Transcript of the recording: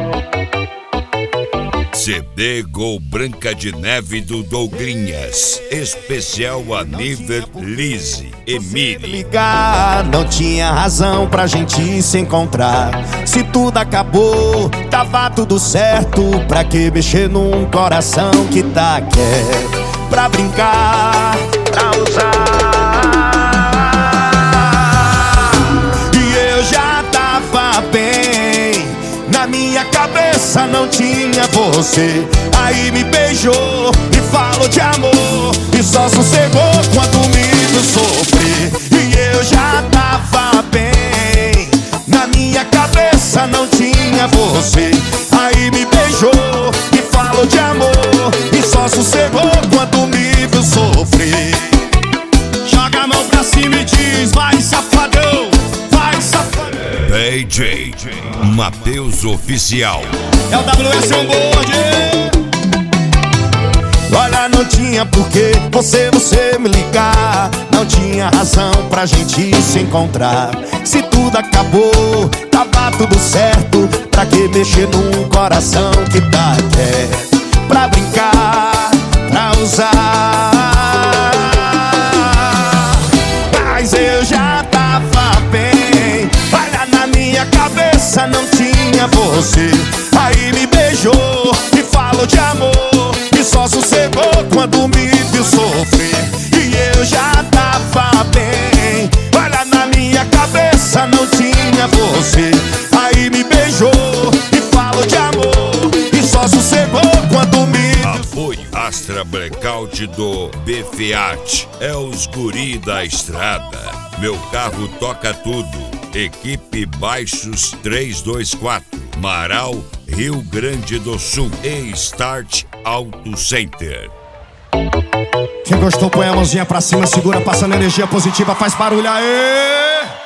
CD Gol Branca de Neve do Douglinhas, especial a nível Lizzy Emília. Ligar, não tinha razão pra gente se encontrar. Se tudo acabou, tava tudo certo. Pra que mexer num coração que tá quieto? Pra brincar, pra usar. E eu já tava bem, na minha cabeça não tinha você. Aí me beijou e falou de amor, e só sossegou quando me viu sofrer. E eu já tava bem, na minha cabeça não tinha você. Aí me beijou e falou de amor, e só sossegou quando me viu sofrer. Joga a mão pra cima e diz: vai safadão, vai safadão. DJ Matheus Oficial. É o WS on board. Olha, não tinha porquê você me ligar. Não tinha razão pra gente se encontrar. Se tudo acabou, tava tudo certo. Pra que mexer num coração que tá quieto? Pra brincar, pra usar. Mas eu já tava bem, olha, na minha cabeça não tinha você. Aí me beijou e falou de amor, e só sossegou quando me viu sofrer. E eu já tava bem, olha, na minha cabeça não tinha você. Aí me beijou e falou de amor, e só sossegou quando me viu. Apoio Astra Blackout do BFiat. É os guri da estrada. Meu carro toca tudo. Equipe Baixos 324, Marau, Rio Grande do Sul. E Start Auto Center. Quem gostou põe a mãozinha pra cima, segura, passando energia positiva, faz barulho aí.